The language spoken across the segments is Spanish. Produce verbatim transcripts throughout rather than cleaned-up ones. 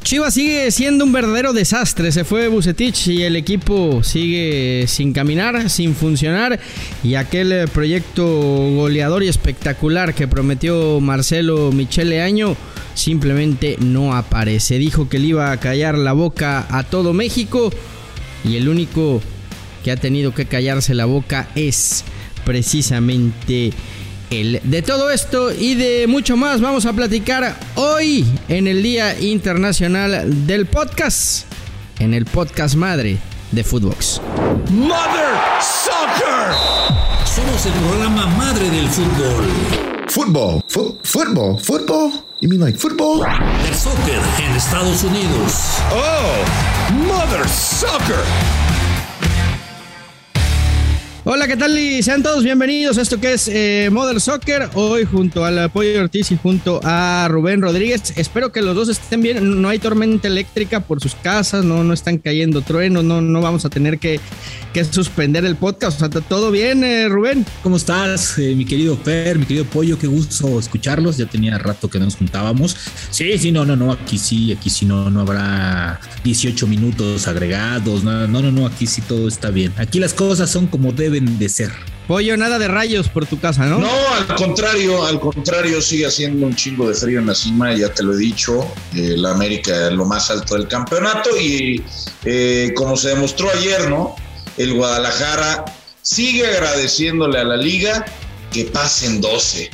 Chivas sigue siendo un verdadero desastre. Se fue Vucetich y el equipo sigue sin caminar, sin funcionar. Y aquel proyecto goleador y espectacular que prometió Marcelo Michele Año simplemente no aparece. Dijo que le iba a callar la boca a todo México y el único que ha tenido que callarse la boca es precisamente él. De todo esto y de mucho más vamos a platicar hoy en el Día Internacional del Podcast, en el podcast madre de Footbox. Mother Soccer. Somos el programa madre del fútbol. Football, Fo- football, football. You mean like football? El soccer en Estados Unidos. Oh, Mother Soccer. Hola, ¿qué tal? Y sean todos bienvenidos a esto que es eh, Mother Soccer. Hoy junto al Pollo Ortiz y junto a Rubén Rodríguez. Espero que los dos estén bien. No hay tormenta eléctrica por sus casas, no, no están cayendo truenos, no, no vamos a tener que, que suspender el podcast. O sea, ¿todo bien, eh, Rubén? ¿Cómo estás, eh, mi querido Fer, mi querido Pollo? Qué gusto escucharlos. Ya tenía rato que no nos juntábamos. Sí, sí, no, no, no, aquí sí, aquí sí no, no habrá dieciocho minutos agregados. No, no, no, no, aquí sí todo está bien. Aquí las cosas son como deben de ser. Pollo, nada de rayos por tu casa, ¿no? No, al contrario, al contrario, sigue haciendo un chingo de frío en la cima, ya te lo he dicho. Eh, la América es lo más alto del campeonato y eh, como se demostró ayer, ¿no? El Guadalajara sigue agradeciéndole a la liga que pasen doce.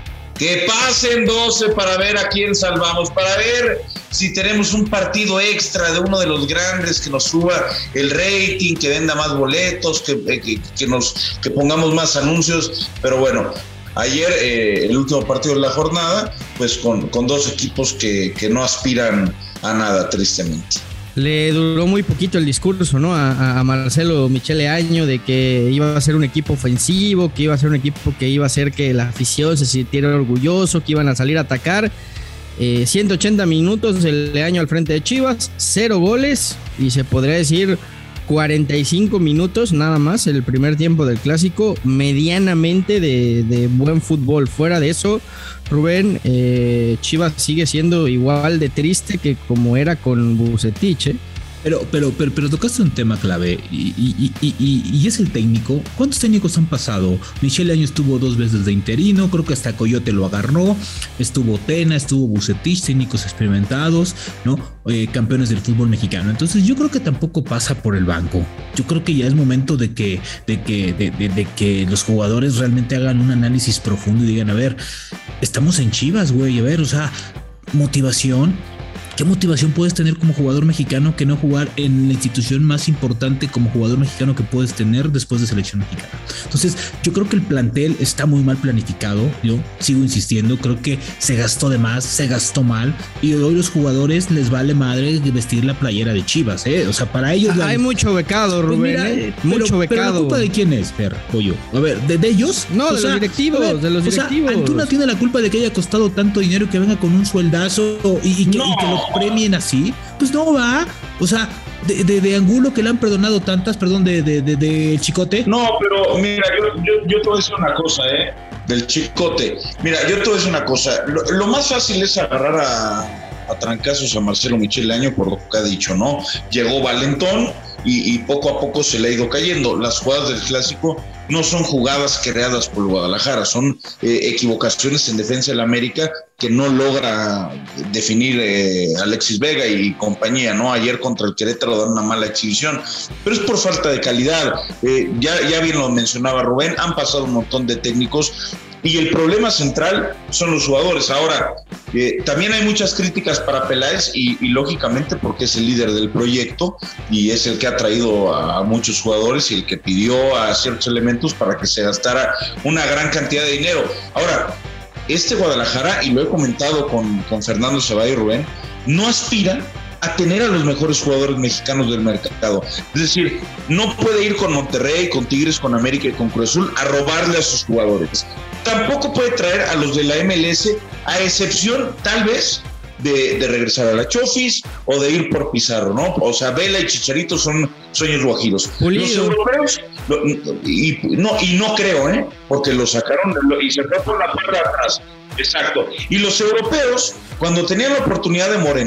Que pasen doce para ver a quién salvamos, para ver si tenemos un partido extra de uno de los grandes que nos suba el rating, que venda más boletos, que, que, que, nos, que pongamos más anuncios. Pero bueno, ayer eh, el último partido de la jornada, pues con, con dos equipos que, que no aspiran a nada, tristemente. Le duró muy poquito el discurso, ¿no? A, a Marcelo Michele Año de que iba a ser un equipo ofensivo, que iba a ser un equipo que iba a hacer que la afición se sintiera orgulloso, que iban a salir a atacar. Eh, ciento ochenta minutos el Año al frente de Chivas, cero goles y se podría decir cuarenta y cinco minutos nada más el primer tiempo del clásico, medianamente de, de buen fútbol. Fuera de eso, Rubén, eh, Chivas sigue siendo igual de triste que como era con Vucetich, ¿eh? Pero, pero, pero, pero tocaste un tema clave y, y, y, y, y es el técnico. ¿Cuántos técnicos han pasado? Michele Año estuvo dos veces de interino, creo que hasta Coyote lo agarró, estuvo Tena, estuvo Vucetich, técnicos experimentados, ¿no? Eh, campeones del fútbol mexicano. Entonces yo creo que tampoco pasa por el banco. Yo creo que ya es momento de que, de que, de, de, de que los jugadores realmente hagan un análisis profundo y digan, a ver, estamos en Chivas, güey, a ver, o sea, motivación. ¿Qué motivación puedes tener como jugador mexicano que no jugar en la institución más importante como jugador mexicano que puedes tener después de selección mexicana? Entonces, yo creo que el plantel está muy mal planificado. Yo sigo insistiendo, creo que se gastó de más, se gastó mal y hoy los jugadores les vale madre vestir la playera de Chivas, ¿eh? O sea, para ellos... La... Hay mucho becado, Rubén, pues mira, ¿eh? Pero, mucho becado. Pero ¿la culpa de quién es, Fer, Pollo? A ver, ¿de, de ellos? No, o de sea, los directivos, ver, de los directivos. O sea, Antuna tiene la culpa de que haya costado tanto dinero que venga con un sueldazo y, y, que, no. y que lo premien así, pues no va, o sea, de, de, de Angulo que le han perdonado tantas, perdón, de, de, de, de Chicote. No, pero mira, yo, yo, yo te voy a decir una cosa, eh, del Chicote. Mira, yo te voy a decir una cosa, lo, lo más fácil es agarrar a, a trancazos a Marcelo Michele Año por lo que ha dicho, ¿no? Llegó valentón y, y poco a poco se le ha ido cayendo. Las jugadas del clásico no son jugadas creadas por Guadalajara, son eh, equivocaciones en defensa del América que no logra definir eh, Alexis Vega y compañía, ¿no? Ayer contra el Querétaro dan una mala exhibición, pero es por falta de calidad. Eh, ya, ya bien lo mencionaba Rubén, han pasado un montón de técnicos y el problema central son los jugadores. Ahora, eh, también hay muchas críticas para Peláez y, y lógicamente porque es el líder del proyecto y es el que ha traído a, a muchos jugadores y el que pidió a ciertos elementos para que se gastara una gran cantidad de dinero. Ahora, este Guadalajara, y lo he comentado con, con Fernando Ceballos y Rubén, no aspira a tener a los mejores jugadores mexicanos del mercado. Es decir, no puede ir con Monterrey, con Tigres, con América y con Cruz Azul a robarle a sus jugadores. Tampoco puede traer a los de la M L S, a excepción tal vez de, de regresar a la Chofis o de ir por Pizarro, ¿no? O sea, Vela y Chicharito son sueños guajiros. Pulido. Los europeos, lo, y, no, y no creo, ¿eh? Porque lo sacaron lo, y se fue por la puerta de atrás. Exacto. Y los europeos, cuando tenían la oportunidad de Moreno,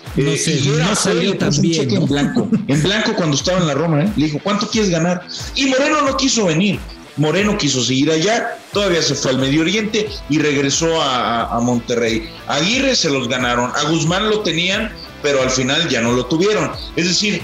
No sé, y era no salió tan un bien, cheque ¿no? en blanco, en blanco cuando estaba en la Roma, ¿eh? Le dijo, ¿cuánto quieres ganar? Y Moreno no quiso venir. Moreno quiso seguir allá, todavía se fue al Medio Oriente y regresó a, a Monterrey. A Aguirre se los ganaron, a Guzmán lo tenían, pero al final ya no lo tuvieron. Es decir,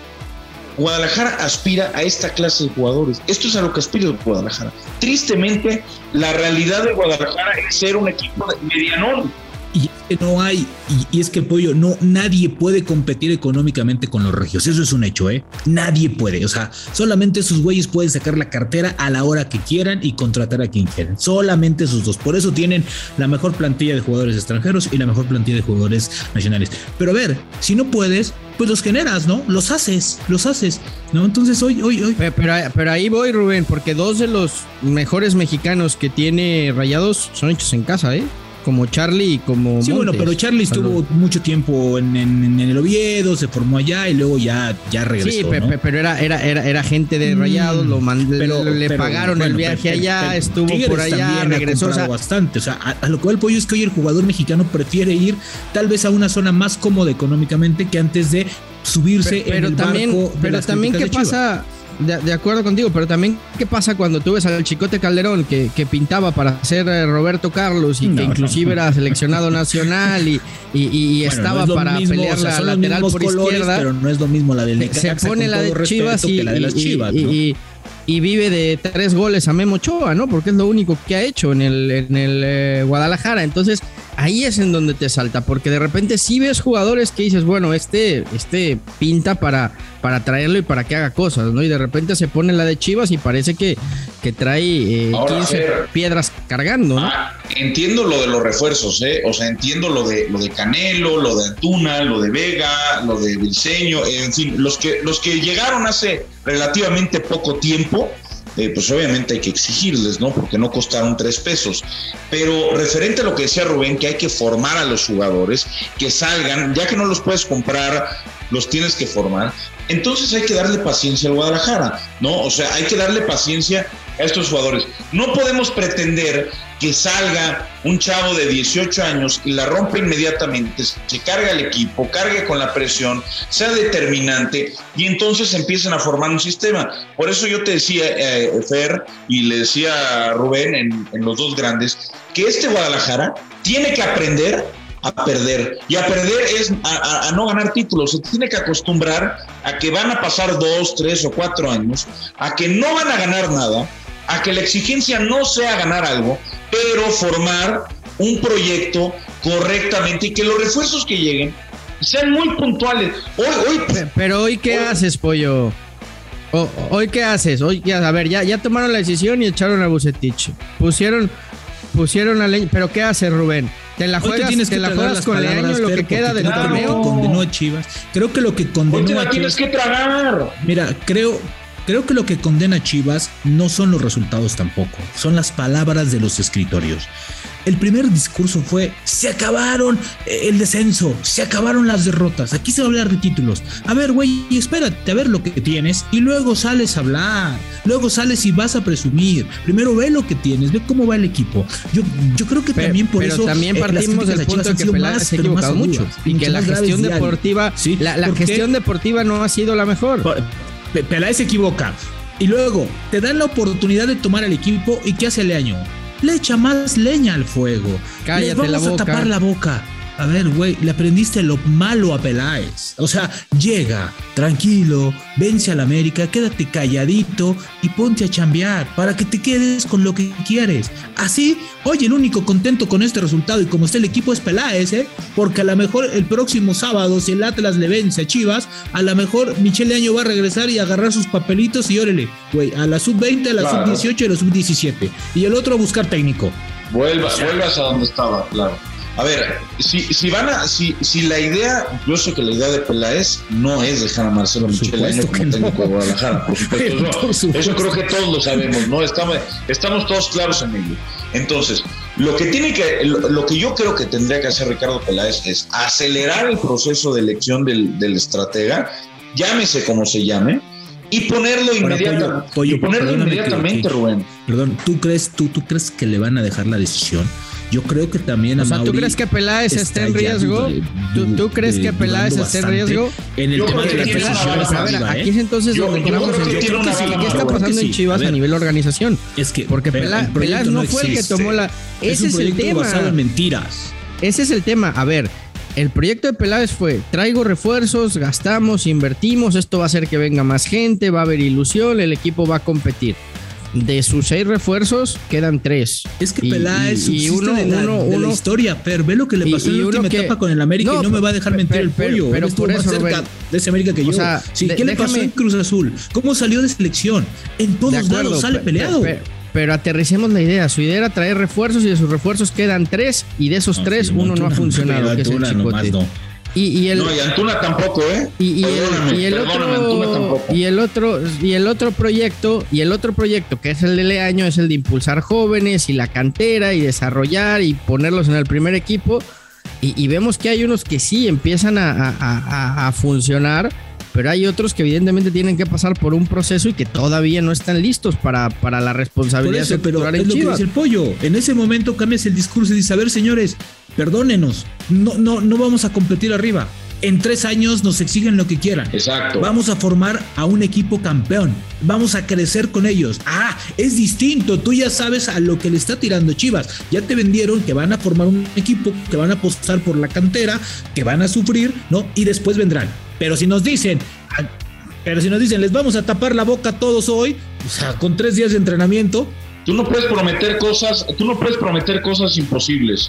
Guadalajara aspira a esta clase de jugadores. Esto es a lo que aspira Guadalajara. Tristemente, la realidad de Guadalajara es ser un equipo medianón. Y es que no hay, y, y es que Pollo, no, nadie puede competir económicamente con los regios, eso es un hecho, ¿eh? Nadie puede, o sea, solamente esos güeyes pueden sacar la cartera a la hora que quieran y contratar a quien quieran, solamente esos dos, por eso tienen la mejor plantilla de jugadores extranjeros y la mejor plantilla de jugadores nacionales. Pero a ver, si no puedes, pues los generas, ¿no? Los haces, los haces, ¿no? Entonces hoy, hoy, hoy. Pero, pero, pero ahí voy, Rubén, porque dos de los mejores mexicanos que tiene Rayados son hechos en casa, ¿eh? Como Charlie y como Sí, Montes. bueno, pero Charlie estuvo Perdón. mucho tiempo en, en, en el Oviedo, se formó allá y luego ya, ya regresó. Sí, pe, ¿no? pe, pero era, era, era, era gente de Rayados, mm, lo mandé, pero, le pero, pagaron bueno, el viaje pero, allá, pero, estuvo Tigres por allá, regresó. O sea, bastante. O sea, a, a lo que va el Pollo es que hoy el jugador mexicano prefiere ir tal vez a una zona más cómoda económicamente que antes de subirse pero, pero en el también, barco de Pero las también, ¿qué pasa? De, de acuerdo contigo, pero también ¿qué pasa cuando tú ves al Chicote Calderón que, que pintaba para ser Roberto Carlos y no, que inclusive no. era seleccionado nacional y, y, y bueno, estaba no para mismo, pelear o sea, la lateral por colores, izquierda? Pero no es lo mismo la del Necaxa, se pone la de Chivas y, la de las Chivas, y, ¿no? y, y vive de tres goles a Memo Ochoa, ¿no? Porque es lo único que ha hecho en el, en el eh, Guadalajara. Entonces ahí es en donde te salta, porque de repente sí ves jugadores que dices, bueno, este, este pinta para, para traerlo y para que haga cosas, ¿no? Y de repente se pone la de Chivas y parece que, que trae eh, Ahora, quince ver, piedras cargando, ¿no? Ah, entiendo lo de los refuerzos, ¿eh? O sea, entiendo lo de, lo de Canelo, lo de Antuna, lo de Vega, lo de Briseño, en fin, los que, los que llegaron hace relativamente poco tiempo. Eh, pues obviamente hay que exigirles, ¿no? Porque no costaron tres pesos. Pero referente a lo que decía Rubén, que hay que formar a los jugadores, que salgan, ya que no los puedes comprar, los tienes que formar. Entonces hay que darle paciencia al Guadalajara, ¿no? O sea, hay que darle paciencia a estos jugadores. No podemos pretender que salga un chavo de dieciocho años y la rompe inmediatamente, se carga el equipo, cargue con la presión, sea determinante y entonces empiecen a formar un sistema. Por eso yo te decía, eh, Fer, y le decía a Rubén en, en los dos grandes, que este Guadalajara tiene que aprender a perder, y a perder es a, a, a no ganar títulos. Se tiene que acostumbrar a que van a pasar dos, tres o cuatro años, a que no van a ganar nada, a que la exigencia no sea ganar algo, pero formar un proyecto correctamente y que los refuerzos que lleguen sean muy puntuales. Hoy, hoy, pero hoy ¿qué hoy, haces, Pollo? O, hoy ¿qué haces? Hoy ya, a ver, ya, ya tomaron la decisión y echaron a Vucetich. Pusieron, pusieron a Leña, pero ¿qué haces, Rubén? Te la juegas, tienes te que la juegas con Leaño, lo que queda del torneo. Condenó a Chivas. Creo que lo que condenó hoy te la a tienes Chivas, que tragar. Mira, creo Creo que lo que condena a Chivas no son los resultados tampoco, son las palabras de los escritorios. El primer discurso fue, se acabaron el descenso, se acabaron las derrotas, aquí se va a hablar de títulos. A ver, güey, espérate a ver lo que tienes y luego sales a hablar, luego sales y vas a presumir. Primero ve lo que tienes, ve cómo va el equipo. Yo, yo creo que pero, también por pero eso... Pero también partimos del punto de que Peláez se ha equivocado mucho y que la gestión deportiva, ¿sí? la, la gestión deportiva no ha sido la mejor. Por, Peláez se equivoca y luego te dan la oportunidad de tomar al equipo y ¿qué hace Leaño? Le echa más leña al fuego. Cállate Les vamos la boca. a tapar la boca. A ver, güey, le aprendiste lo malo a Peláez. O sea, llega, tranquilo, vence al América, quédate calladito y ponte a chambear para que te quedes con lo que quieres. Así, oye, el único contento con este resultado y como está el equipo es Peláez, ¿eh? Porque a lo mejor el próximo sábado, si el Atlas le vence a Chivas, a lo mejor Michel Leaño va a regresar y agarrar sus papelitos y órale, güey, a la sub veinte, a la claro. sub dieciocho y a la sub diecisiete. Y el otro a buscar técnico. Vuelva, o sea, vuelvas a donde estaba, claro. A ver, si, si van a, si, si la idea, yo sé que la idea de Peláez no es dejar a Marcelo Michel Leaño como técnico no. de Guadalajara, por supuesto, no, por supuesto. Eso creo que todos lo sabemos, ¿no? Estamos, estamos todos claros en ello. Entonces, lo que tiene que, lo, lo que yo creo que tendría que hacer Ricardo Peláez es acelerar el proceso de elección del, del estratega, llámese como se llame, y ponerlo inmediatamente. Y ponerlo inmediatamente, que, que, Rubén. Perdón, ¿tú crees, tú, ¿tú crees que le van a dejar la decisión? Yo creo que también O sea, ¿tú Amauri crees que Peláez está en ya riesgo? du- ¿Tú, du- tú crees eh, que Peláez dudando está en bastante riesgo? en el Yo tema creo de que las tiene una decisiones bala A ver, arriba, aquí ¿eh? es entonces Yo- donde yo entramos creo en que tiene una ¿qué bala está más pasando que en sí. Chivas A a, ver. nivel organización? Es que Porque pero Pelá- el proyecto Peláez no fue el que existe. tomó la... Es Ese un es el proyecto tema. basado en mentiras. Ese es el tema. A ver, el proyecto de Peláez fue, traigo refuerzos, gastamos, invertimos, esto va a hacer que venga más gente, va a haber ilusión, el equipo va a competir. De sus seis refuerzos, quedan tres. Es que Y- Peláez y- y subsiste uno- de la, uno- de la uno- historia, pero ve lo que le y- pasó y en la uno última que- etapa con el América No, y no me va a dejar pe- mentir pe- el pero- pollo. pero Él estuvo por más eso, cerca Rubén. de ese América que yo. O sea, Sí, de- ¿qué le pasó déjame- en Cruz Azul? ¿Cómo salió de selección? En De todos acuerdo, lados sale pe- peleado. pe- pe- pero aterricemos la idea. Su idea era traer refuerzos y de sus refuerzos quedan tres y de esos No, tres sí, uno no ha Antuna, funcionado, pero que es el Antuna nomás Chicote. no. Y, y el, No, y Antuna tampoco, ¿eh? Y, y Perdóname, el, y el perdóname, Antuna otro tampoco. y el otro y el otro proyecto y el otro proyecto que es el de Leaño es el de impulsar jóvenes y la cantera y desarrollar y ponerlos en el primer equipo y, y vemos que hay unos que sí empiezan a, a- a- a funcionar, pero hay otros que evidentemente tienen que pasar por un proceso y que todavía no están listos para, para la Por responsabilidad eso, de pero titular es en lo que Chivas. dice el pollo. En ese momento cambias el discurso y dices, a ver, señores, perdónenos, no, no, no vamos a competir arriba. En tres años nos exigen lo que quieran. Exacto. Vamos a formar a un equipo campeón. Vamos a crecer con ellos. Ah, es distinto. Tú ya sabes a lo que le está tirando Chivas. Ya te vendieron que van a formar un equipo, que van a apostar por la cantera, que van a sufrir, ¿no? Y después vendrán. Pero si nos dicen, ah, pero si nos dicen, les vamos a tapar la boca a todos hoy, o sea, con tres días de entrenamiento. Tú no puedes prometer cosas, tú no puedes prometer cosas imposibles.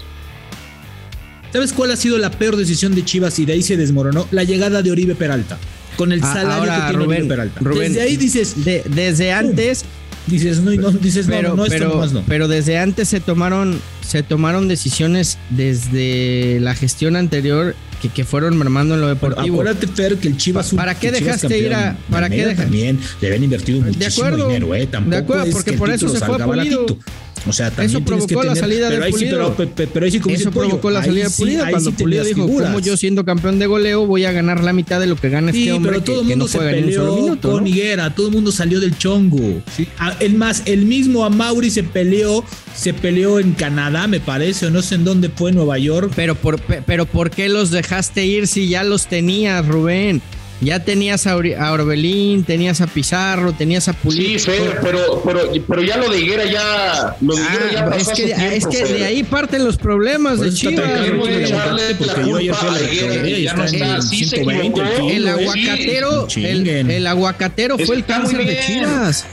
¿Sabes cuál ha sido la peor decisión de Chivas y de ahí se desmoronó? La llegada de Oribe Peralta. Con el Ah, salario ahora, que tiene Rubén, Oribe Peralta. Rubén, Desde ahí dices, de- desde antes dices, no, no, dices, pero, no, no, esto pero, nomás no. pero desde antes se tomaron, se tomaron decisiones desde la gestión anterior que, que fueron mermando en lo Pero deportivo. acuérdate, Fer, que el Chivas... ¿Para qué que Chivas dejaste ir a- campeón, para qué América deja- también le habían invertido De muchísimo acuerdo, dinero, ¿eh? Tampoco de acuerdo, es porque que el por eso título se fue salga Pulido. baratito. O sea, también Eso tienes que provocó la tener- salida de pero ahí sí, Pulido. pero, pero, pero ahí sí, como dice Eso el pollo, provocó la ahí salida de sí- Pulido ahí cuando sí Pulido tenías dijo, figuras. como yo siendo campeón de goleo voy a ganar la mitad de lo que gana este Sí, hombre pero todo que, el que mundo no se juega ni un solo peleó minuto, con ¿no? Higuera, todo el mundo salió del chongo. ¿sí? Ah, el más, el mismo Amauri se peleó, se peleó en Canadá, me parece, o no sé en dónde fue, Nueva York. Pero por, pe- pero ¿por qué los dejaste ir si ya los tenías, Rubén? Ya tenías a, Ori- a Orbelín, tenías a Pizarro, tenías a Pulido. Sí, Fer, pero, pero, pero ya lo de Higuera ya, lo de Higuera ya Ah, pasó es hace que, tiempo, es que Fer. de ahí parten los problemas Por de eso está Chivas, tan caro Queremos el Rubén. aguacate, echarle porque la yo ayer culpa fui a la a Higuera rectoría y y ya no está en está, sí se ciento veinte el equivocó. kilo, El ¿eh? aguacatero, Sí, el, chinguen. el aguacatero fue el Está muy cáncer de bien. Chivas.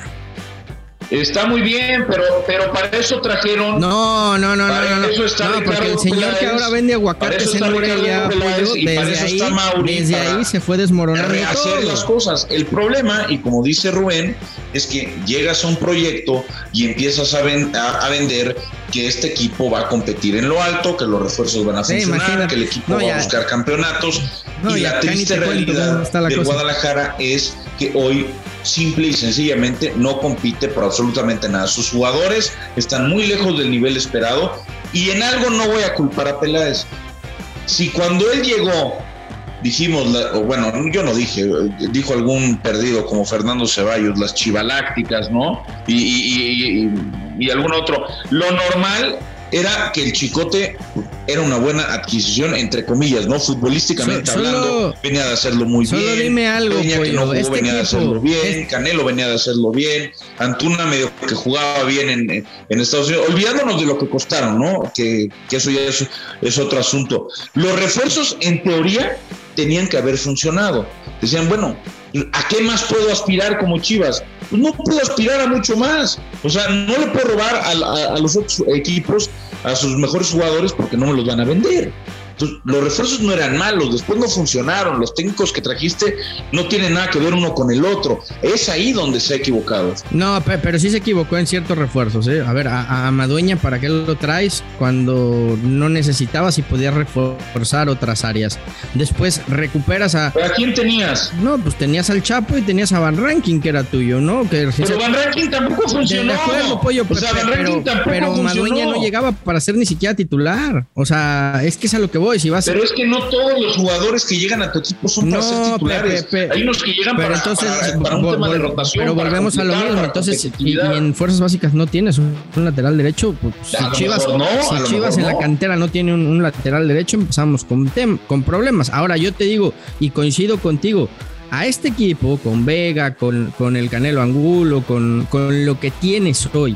Está muy bien, pero, pero para eso trajeron. No, no, no, Para no, no, eso está no, porque Ricardo el señor Peláez, que ahora vende para aguacates eso en está Morelia, Ricardo Peláez, pollo, y para desde eso ahí, está Mauri, desde para ahí se fue desmoronando rehacer todo. las cosas. El problema, y como dice Rubén, es que llegas a un proyecto y empiezas a, ven- a, a vender que este equipo va a competir en lo alto, que los refuerzos van a Sí, funcionar, imagínate. que el equipo No, va ya. a buscar campeonatos. No, y ya, la acá ni triste te cuento cómo realidad está la del cosa. Guadalajara es que hoy simple y sencillamente no compite por absolutamente nada. Sus jugadores están muy lejos del nivel esperado y en algo no voy a culpar a Peláez. Si cuando él llegó dijimos, la- o bueno, yo no dije, dijo algún perdido como Fernando Ceballos, las chivalácticas, ¿no? Y, y, y, y, y algún otro. Lo normal era que el Chicote era una buena adquisición, entre comillas, ¿no? Futbolísticamente So- solo- hablando, venía de hacerlo muy solo bien. dime algo, Peña, que Pollo, no jugó, este venía de equipo, hacerlo bien. es- Canelo venía de hacerlo bien. Antuna medio que jugaba bien en, en Estados Unidos. Olvidándonos de lo que costaron, ¿no? Que, que eso ya es, es otro asunto. Los refuerzos, en teoría, tenían que haber funcionado. Decían, bueno, ¿a qué más puedo aspirar como Chivas? Pues no puedo aspirar a mucho más. O sea, no le puedo robar a, a, a los otros equipos a sus mejores jugadores porque no me los van a vender. Entonces, los refuerzos no eran malos, después no funcionaron. Los técnicos que trajiste no tienen nada que ver uno con el otro. Es ahí donde se ha equivocado. No, pe- pero sí se equivocó en ciertos refuerzos, ¿eh? A ver, a, a Madueña, ¿para qué lo traes cuando no necesitabas y podías reforzar otras áreas? Después recuperas a... ¿Pero a quién tenías? No, pues tenías al Chapo y tenías a Van Ranking, que era tuyo, ¿no? Que Pero Van Ranking tampoco funcionó. De acuerdo, Pollo, o sea, pero, Van Ranking pero, tampoco pero funcionó. Madueña no llegaba para ser ni siquiera titular. O sea, es que es a lo que voy. voy. Si vas pero es que no todos los jugadores que llegan a tu equipo son para no, ser titulares. Pe, pe, Hay unos que llegan para, entonces, para, para un vol, tema de vol, rotación. Pero volvemos a lo mismo. Entonces, y, y en fuerzas básicas no tienes un, un lateral derecho. Pues, si Chivas, no, si Chivas en no. la cantera no tiene un, un lateral derecho, empezamos con, tem, con problemas. Ahora yo te digo, y coincido contigo, a este equipo, con Vega, con, con el Canelo Angulo, con, con lo que tienes hoy,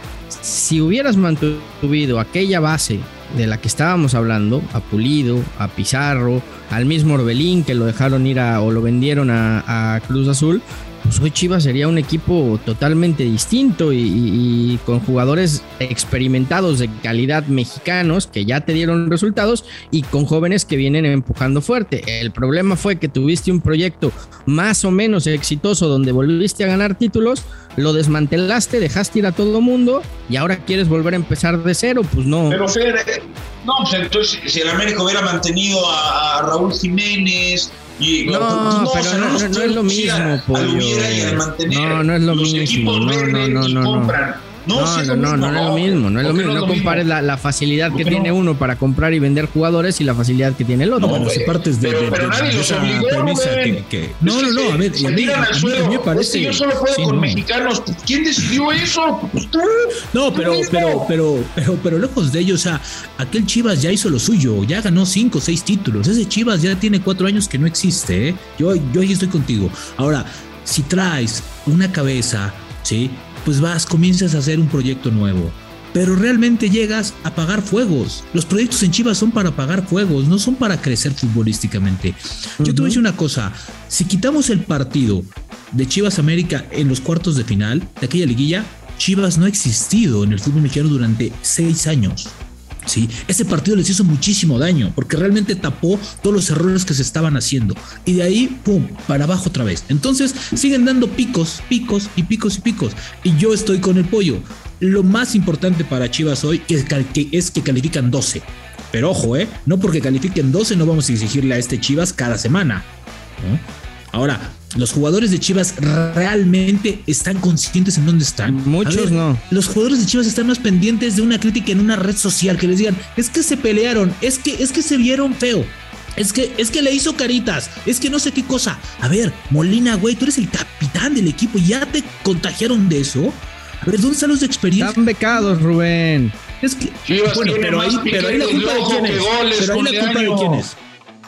si hubieras mantenido aquella base de la que estábamos hablando, a Pulido, a Pizarro, al mismo Orbelín que lo dejaron ir a, o lo vendieron a, a Cruz Azul, pues hoy Chivas sería un equipo totalmente distinto y, y, y con jugadores experimentados de calidad mexicanos que ya te dieron resultados y con jóvenes que vienen empujando fuerte. El problema fue que tuviste un proyecto más o menos exitoso donde volviste a ganar títulos, lo desmantelaste, dejaste ir a todo mundo y ahora quieres volver a empezar de cero, pues no. Pero Fer, no, pues entonces si el América hubiera mantenido a, a Raúl Jiménez y no, no, pero no, no, no es lo mismo, pollo. No, no es lo mismo. No, no, no, no, no. No, no, no, no, no, no es lo mismo, no es lo mismo. No compares la, la facilidad que tiene uno para comprar y vender jugadores y la facilidad que tiene el otro. No, bueno, si partes de, pero, de, pero de, nadie de los esa obligó, premisa que, que no, no, no, a ver, se a mí, tiran al a mí, suelo. a mí me parece. Yo solo puedo sí, con no. mexicanos. ¿Quién decidió eso? Pues tú. No, pero, pero, pero, pero, pero lejos de ello, o sea, aquel Chivas ya hizo lo suyo, ya ganó cinco o seis títulos. Ese Chivas ya tiene cuatro años que no existe, ¿eh? Yo, yo ahí estoy contigo. Ahora, si traes una cabeza, ¿sí? Pues vas, comienzas a hacer un proyecto nuevo. Pero realmente llegas a apagar fuegos. Los proyectos en Chivas son para apagar fuegos, no son para crecer futbolísticamente. Uh-huh. Yo te voy a decir una cosa, si quitamos el partido de Chivas América en los cuartos de final de aquella liguilla, Chivas no ha existido en el fútbol mexicano durante seis años. Sí, ese partido les hizo muchísimo daño porque realmente tapó todos los errores que se estaban haciendo y de ahí, pum, para abajo otra vez. Entonces siguen dando picos, picos y picos y picos y yo estoy con el pollo. Lo más importante para Chivas hoy es que, es que califican doce, pero ojo, eh, no porque califiquen doce no vamos a exigirle a este Chivas cada semana, ¿no? Ahora, los jugadores de Chivas realmente están conscientes en dónde están. Muchos ver, no. Los jugadores de Chivas están más pendientes de una crítica en una red social que les digan, es que se pelearon, es que, es que se vieron feo. Es que, es que le hizo caritas, es que no sé qué cosa. A ver, Molina, güey, tú eres el capitán del equipo, ¿ya te contagiaron de eso? A ver, ¿dónde están los de experiencia? Están becados, Rubén. Es que, bueno, pero ahí, pero ahí la culpa de quién es. Pero ahí la culpa de quién es.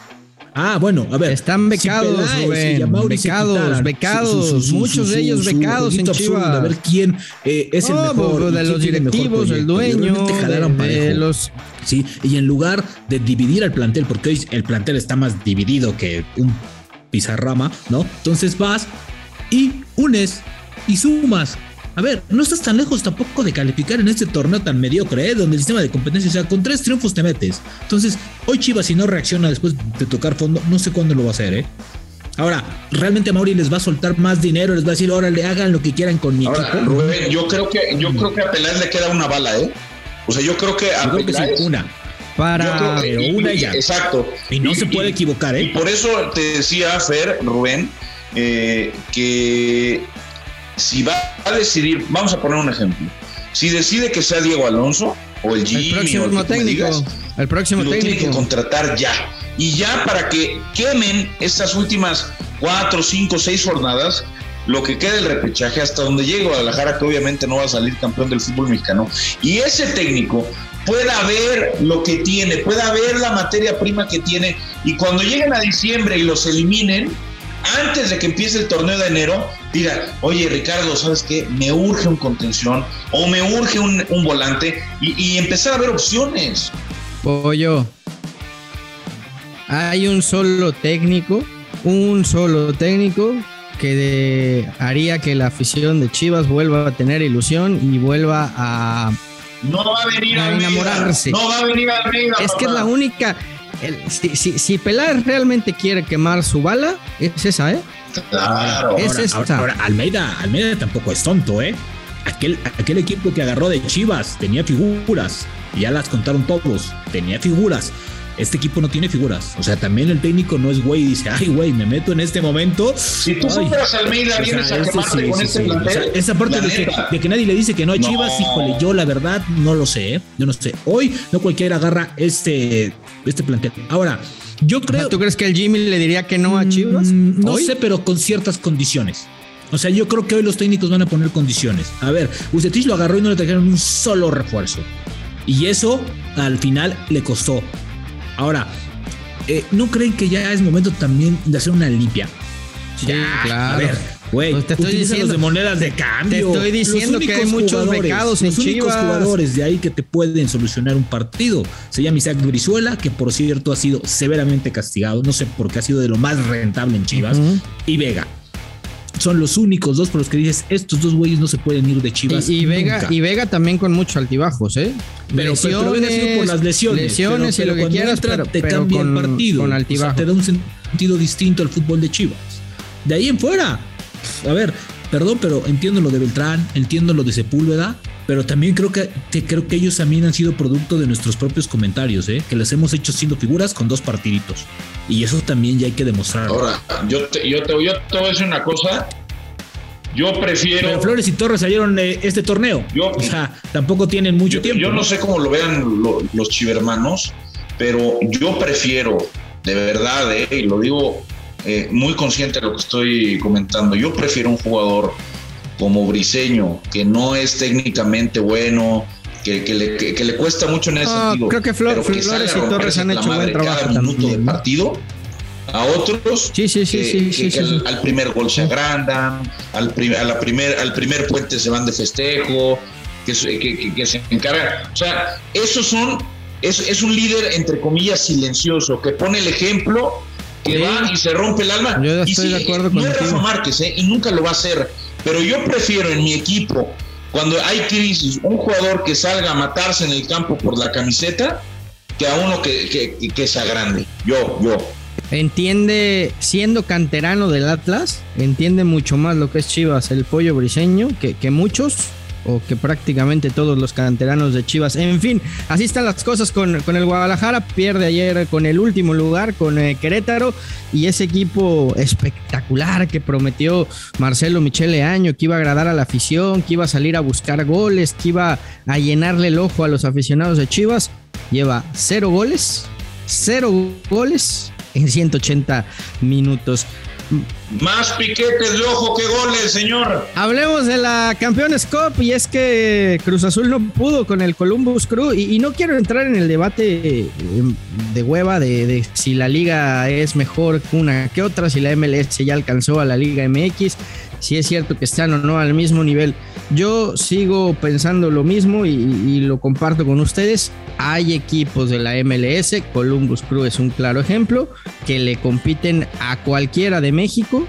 Ah, bueno, a ver. Están becados, si Rubén, si becados, quitaran, becados, su, su, su, muchos su, de ellos su, becados en Chivas. A ver quién eh, es no, el mejor. De los directivos, el dueño, de, de los... Sí, y en lugar de dividir al plantel, porque hoy el plantel está más dividido que un pizarrama, ¿no? Entonces vas y unes y sumas. A ver, no estás tan lejos tampoco de calificar en este torneo tan mediocre, ¿eh? Donde el sistema de competencia, o sea, con tres triunfos te metes. Entonces, hoy Chivas, si no reacciona después de tocar fondo, no sé cuándo lo va a hacer, ¿eh? Ahora, realmente Mauri les va a soltar más dinero, les va a decir, órale, hagan lo que quieran con mi Ahora, equipo. Rubén, yo creo que, yo creo que a Peláez le queda una bala, ¿eh? O sea, yo creo que a yo creo Peláez, que sí, una. Para, pero y, una ya. Exacto. Y no y, se puede y, equivocar, ¿eh? Y por eso te decía, Fer, Rubén, eh, que si va a decidir, vamos a poner un ejemplo, si decide que sea Diego Alonso o el Jimmy, el próximo o el técnico, digas, el próximo lo técnico tiene que contratar ya, y ya para que quemen estas últimas cuatro, cinco, seis jornadas, lo que queda del repechaje hasta donde llegue Guadalajara, que obviamente no va a salir campeón del fútbol mexicano, y ese técnico pueda ver lo que tiene, pueda ver la materia prima que tiene, y cuando lleguen a diciembre y los eliminen, antes de que empiece el torneo de enero, diga, oye Ricardo, ¿sabes qué? Me urge un contención o me urge un, un volante y, y empezar a ver opciones. Pollo, hay un solo técnico, un solo técnico que de, haría que la afición de Chivas vuelva a tener ilusión y vuelva a, no va a, venir a enamorarse. No va a venir a Almeida. Es papá. Que es la única... El, si, si, si Peláez realmente quiere quemar su bala, es esa, ¿eh? Claro. Es ahora, esta. Ahora, ahora, Almeida, Almeida tampoco es tonto, ¿eh? Aquel, aquel equipo que agarró de Chivas tenía figuras, y ya las contaron todos, tenía figuras. este equipo no tiene figuras. O sea, también el técnico no es güey y dice, ay, güey, me meto en este momento. Si tú fueras Almeida, vienes a quemarte sí, con sí, este sí. plantel. O sea, esa parte de que, de que nadie le dice que no a Chivas, No. híjole, yo la verdad no lo sé, ¿eh? Yo no sé. Hoy no cualquiera agarra este, este plantel. Ahora, yo creo... ¿Tú crees que el Jimmy le diría que no a Chivas? Mm, no ¿Hoy? sé, pero con ciertas condiciones. O sea, yo creo que hoy los técnicos van a poner condiciones. A ver, Vucetich lo agarró y no le trajeron un solo refuerzo. Y eso al final le costó. Ahora, eh, ¿no creen que ya es momento también de hacer una limpia? Sí, Ya, claro. A ver, güey, Pues te estoy utiliza diciendo- los de monedas de cambio. te estoy diciendo Los que hay únicos muchos jugadores, becados en Los únicos Chivas. jugadores de ahí que te pueden solucionar un partido se llama Isaac Brizuela, que por cierto ha sido severamente castigado. No sé por qué ha sido de lo más rentable en Chivas. Uh-huh. Y Vega. Son los únicos dos por los que dices, estos dos güeyes no se pueden ir de Chivas. Y, y Vega, nunca. y Vega también con muchos altibajos, ¿eh? Pero, pero, pero Vega ha sido por las lesiones. Lesiones pero, pero y lo que cuando quieras, entra, pero, te pero cambia con, el partido. con O sea, altibajos. te da un sentido distinto al fútbol de Chivas. De ahí en fuera. A ver, perdón, pero entiendo lo de Beltrán, entiendo lo de Sepúlveda, pero también creo que, que creo que ellos también han sido producto de nuestros propios comentarios, ¿eh? Que les hemos hecho siendo figuras con dos partiditos. Y eso también ya hay que demostrarlo. Ahora, yo te, yo, te, yo te voy a decir una cosa. Yo prefiero. Pero Flores y Torres salieron de este torneo. Yo- o sea, tampoco tienen mucho yo, tiempo. yo no sé cómo lo vean lo- los chivermanos, pero yo prefiero, de verdad, eh, y lo digo eh, muy consciente de lo que estoy comentando, yo prefiero un jugador como Briseño, que no es técnicamente bueno, que, que, le, que, que le cuesta mucho en ese No, sentido. creo que Flor- pero Flores sale a y Torres romperse han la hecho buen madre trabajo cada minuto también, del ¿no? partido. A otros Sí, sí, sí, que, sí, que- sí, que sí, al, sí. al primer gol se agrandan, al, prim- a la primer, al primer puente se van de festejo, que, se- que, que- que se encargan. O sea, esos son, es, es un líder entre comillas silencioso, que pone el ejemplo, que Sí. va y se rompe el alma. Yo y estoy sí, de acuerdo no contigo. es Rafa Márquez, ¿eh? Y nunca lo va a hacer. Pero yo prefiero en mi equipo, cuando hay crisis, un jugador que salga a matarse en el campo por la camiseta, que a uno que, que, que se agrande. Yo, yo. Entiende, siendo canterano del Atlas, entiende mucho más lo que es Chivas, el Pollo Briseño, que, que muchos, o que prácticamente todos los canteranos de Chivas. En fin, así están las cosas con, con el Guadalajara. Pierde ayer con el último lugar, con eh, Querétaro, y ese equipo espectacular que prometió Marcelo Michele Año, que iba a agradar a la afición, que iba a salir a buscar goles, que iba a llenarle el ojo a los aficionados de Chivas, lleva cero goles, cero goles en ciento ochenta minutos. Más piquetes de ojo que goles, señor. Hablemos de la Campeones Cup, y es que Cruz Azul no pudo con el Columbus Crew, y, y no quiero entrar en el debate eh, de hueva de, de si la liga es mejor una que otra, si la M L S ya alcanzó a la Liga M X, si es cierto que están o no al mismo nivel. Yo sigo pensando lo mismo y, y lo comparto con ustedes. Hay equipos de la M L S, Columbus Crew es un claro ejemplo, que le compiten a cualquiera de México.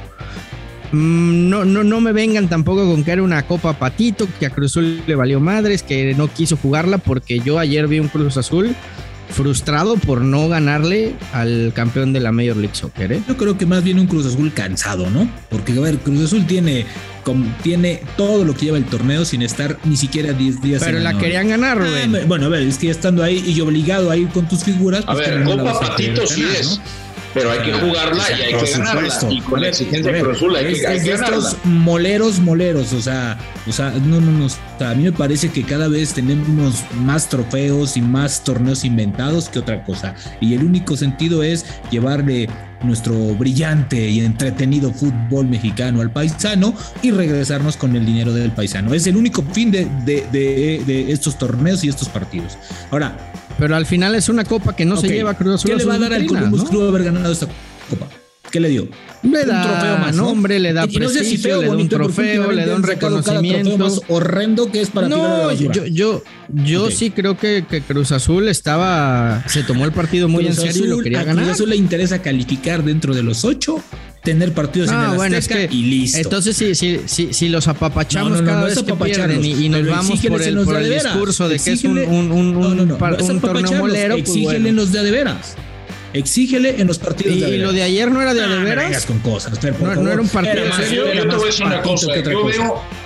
No, no, no me vengan tampoco con que era una Copa Patito, que a Cruz Azul le valió madres, que no quiso jugarla, porque yo ayer vi un Cruz Azul frustrado por no ganarle al campeón de la Major League Soccer, ¿eh? Yo creo que más bien un Cruz Azul cansado, ¿no? Porque, a ver, Cruz Azul tiene, como, tiene todo lo que lleva el torneo sin estar ni siquiera diez días. Pero en la honor. querían ganar, Rubén. Ah, bueno, a ver, es que ya estando ahí y obligado a ir con tus figuras. A pues, ver, también la Copa vas a querer Patito sí ganar, es, ¿no? pero hay que jugarla y hay Por que ganarla. supuesto. Y con la exigencia de A ver, Cruz Azul hay es, que, hay es que de ganarla. estos moleros, moleros, o sea, o sea, no, no, no, o sea, a mí me parece que cada vez tenemos más trofeos y más torneos inventados que otra cosa, y el único sentido es llevarle nuestro brillante y entretenido fútbol mexicano al paisano y regresarnos con el dinero del paisano. Es el único fin de, de, de, de estos torneos y estos partidos. Ahora, Pero al final es una copa que no ok, se lleva Cruz Azul. ¿qué le sus va a dar al vitrinas, Columbus ¿no? Crew haber ganado esta copa? ¿Qué le dio? Le Un da trofeo más, ¿no? nombre, le da Y no sé si prestigio, feo, le da un bonito, porque trofeo, le da un últimamente han sacado cada reconocimiento. trofeo más horrendo que es para tirar a la No, basura. yo, yo, yo Ok. sí creo que, que Cruz Azul estaba, se tomó el partido muy Cruz en serio y lo Azul- quería a ganar. Cruz Azul le interesa calificar dentro de los ocho, tener partidos en No, el bueno, es Azteca que y listo. entonces si, si, si, si los apapachamos No, no, no, cada no vez es que apapacharlos, pierden y, y nos pero vamos exígeles por en el, los por de el a de veras. discurso de que es un, Exígele- un, un, no, no, no, un, par- no es un torneo apapacharlos, molero, pues exígele bueno. en los de a de veras. Exígele en los partidos Y, de a de y lo veras. de ayer no era de a Ah, de me veras. vengas con cosas, Fer, por No- no favor. era un partido Era más- serio. Yo, era yo te más voy a decir una patito cosa. que otra Yo cosa. veo,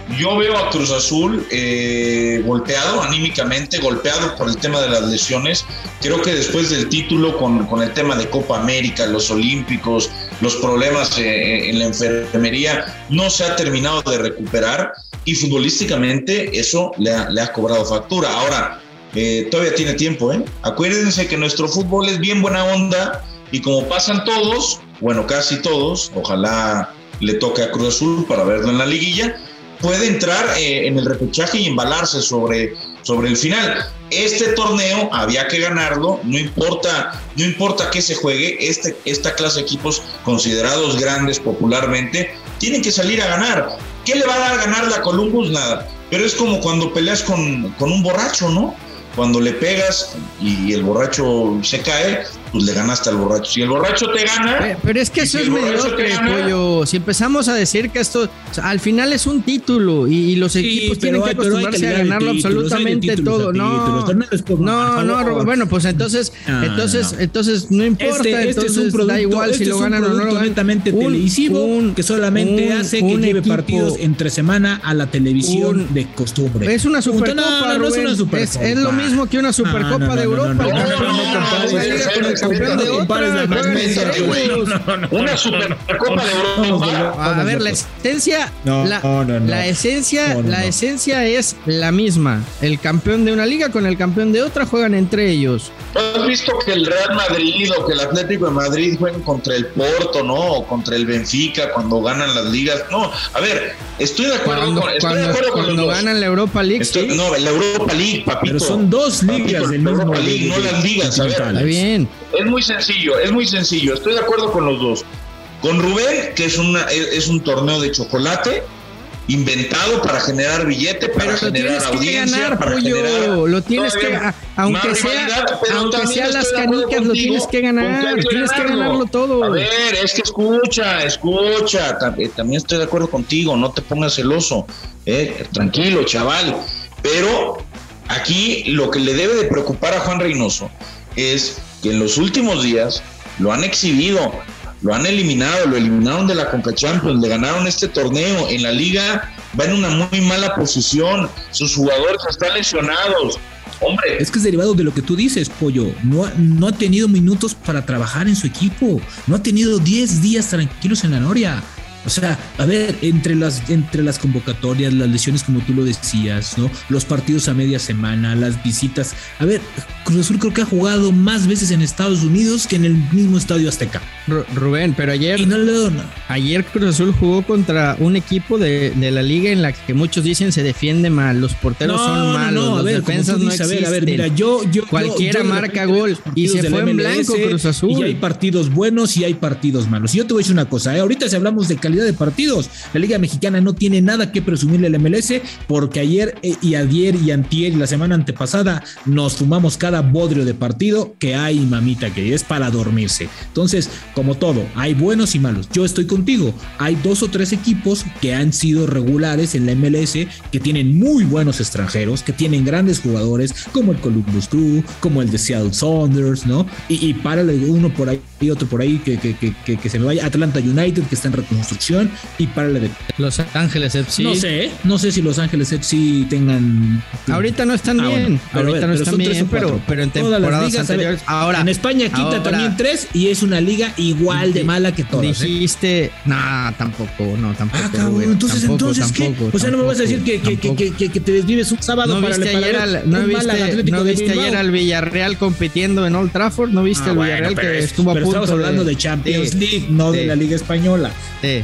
yo veo a Cruz Azul eh, golpeado anímicamente, golpeado por el tema de las lesiones. Creo que después del título, con, con el tema de Copa América, los Olímpicos, los problemas eh, en la enfermería, no se ha terminado de recuperar y futbolísticamente eso le ha, le ha cobrado factura. Ahora, eh, todavía tiene tiempo, ¿eh? Acuérdense que nuestro fútbol es bien buena onda y como pasan todos, bueno, casi todos, ojalá le toque a Cruz Azul para verlo en la liguilla, puede entrar eh, en el repechaje y embalarse sobre, sobre el final. Este torneo había que ganarlo, no importa, no importa que se juegue, este, esta clase de equipos considerados grandes popularmente, tienen que salir a ganar. ¿Qué le va a dar a ganar la Columbus? Nada. Pero es como cuando peleas con, con un borracho, ¿no? Cuando le pegas y el borracho se cae, pues le ganaste al borracho. Si el borracho te gana... Pero es que eso si es mediocre, Pollo. Si empezamos a decir que esto, o sea, al final es un título y, y los Sí, equipos pero tienen que hay- pero hay acostumbrarse a calidad de ganarlo títulos, absolutamente hay de títulos todo. a No, títulos, no es por- no, por no, favor. bueno, pues entonces, No, entonces, no. entonces no importa, Este, este entonces es un producto, da igual este si lo es un ganan o no lo producto ganan. netamente Un- televisivo un- que solamente un- hace que un lleve equipo- partidos entre semana a la televisión un- de costumbre. Es una Punto. supercopa, No, no, no es Rubén. una supercopa. Es, es lo mismo que una supercopa No, no, no, de no, Europa. no, no, El no, campeón no, de no, una no, liga no, con el no, campeón de no compares otra, la juegan magnitud, entre güey. ellos. Una Supercopa de Europa. A ver, la esencia, No, la, no, no, no. la esencia, No, no, la no. esencia es la misma. El campeón de una liga con el campeón de otra juegan entre ellos. ¿Has visto que el Real Madrid o que el Atlético de Madrid juegan contra el Porto, ¿no? O contra el Benfica cuando ganan las ligas. No, a ver, estoy de acuerdo Cuando, con, estoy cuando, de acuerdo con cuando los dos. ganan la Europa League, Estoy- sí. No, la Europa League, papito. Pero son dos ligas Papito, del la mismo Europa League, no las ligas, a ver. Está bien. Es muy sencillo, es muy sencillo. Estoy de acuerdo con los dos. Con Rubén, que es, una, es, es un torneo de chocolate, inventado para generar billete, para Pero lo generar tienes que audiencia, ganar, para Pollo. generar... Lo tienes que, todavía a- aunque más sea, rivalidad, pero aunque también sea las estoy de acuerdo canicas, lo contigo tienes que con que ganar. hay que Tienes que ganarlo. ganarlo todo. A ver, es que escucha, escucha, tam- también estoy de acuerdo contigo, no te pongas celoso, eh, tranquilo, chaval. Pero aquí lo que le debe de preocupar a Juan Reynoso es que en los últimos días lo han exhibido, lo han eliminado, lo eliminaron de la Conca Champions, le ganaron este torneo, en la liga va en una muy mala posición, sus jugadores están lesionados. Hombre, Es que es derivado de lo que tú dices, Pollo. No, ha- no ha tenido minutos para trabajar en su equipo. No ha tenido diez días tranquilos en la Noria. O sea, a ver, entre las, entre las convocatorias, las lesiones, como tú lo decías, ¿no? Los partidos a media semana, las visitas. A ver, Cruz Azul creo que ha jugado más veces en Estados Unidos que en el mismo Estadio Azteca. Ru- Rubén, pero ayer, Y no le doy nada. ayer Cruz Azul jugó contra un equipo de, de la liga en la que muchos dicen se defiende mal, los porteros son malos, a los ver, como defensas tú no dices, a ver, existen. a ver, mira, yo, yo Cualquiera yo- yo de marca repente veo gol los y partidos se de la fue en M L S, blanco Cruz Azul. Y hay partidos buenos y hay partidos malos. Y yo te voy a decir una cosa, ¿eh? Ahorita si hablamos de calidad de partidos, la Liga Mexicana no tiene nada que presumirle al M L S porque ayer eh, y ayer y antier y la semana antepasada nos fumamos cada bodrio de partido que hay, mamita, que es para dormirse. Entonces, como todo, hay buenos y malos. Yo estoy contigo. Hay dos o tres equipos que han sido regulares en la M L S, que tienen muy buenos extranjeros, que tienen grandes jugadores, como el Columbus Crew, como el de Seattle Sounders, ¿no? Y, y párale uno por ahí y otro por ahí que, que, que, que, que se me vaya. Atlanta United, que está en reconstrucción, y párale de... Los Ángeles F C. No sé, no sé si Los Ángeles F C tengan... Ahorita no están Ah, bien, bueno, pero a ahorita ver, no pero están son tres bien, o cuatro. pero, pero en Todas las temporadas ligas, a ver, anteriores. Ahora, en España quita ahora- también tres y es una liga igual de Di- mala que todas. ¿eh? Dijiste, no, tampoco, no, tampoco. Ah, cabrón, Rubén, entonces, tampoco, entonces, tampoco, ¿qué? O sea, no me vas a decir que, que, que, tampoco. que, que, que te desvives un sábado ¿No para, viste para ayer ver al, no un viste, Málaga Atlético no de viste Bilbao? ayer al Villarreal compitiendo en Old Trafford? ¿No viste Ah, al bueno, Villarreal pero que es- estuvo a pero punto estamos hablando de Champions Sí, League, no sí, de la Liga Española. sí.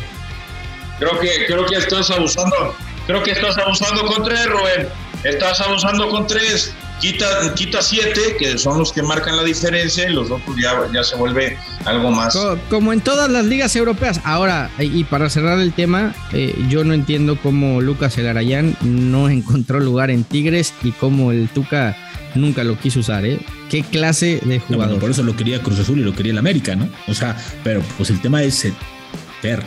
creo que, creo que estás abusando, creo que estás abusando con tres, Rubén. Estás abusando con tres. Quita, quita siete, que son los que marcan la diferencia, y los otros ya, ya se vuelve algo más. Co- Como en todas las ligas europeas. Ahora, y para cerrar el tema, eh, yo no entiendo cómo Lucas Elarayán no encontró lugar en Tigres y cómo el Tuca nunca lo quiso usar, ¿eh? ¿Qué clase de No, jugador? bueno, por eso lo quería Cruz Azul y lo quería el América, ¿no? O sea, pero pues el tema es eh, ver,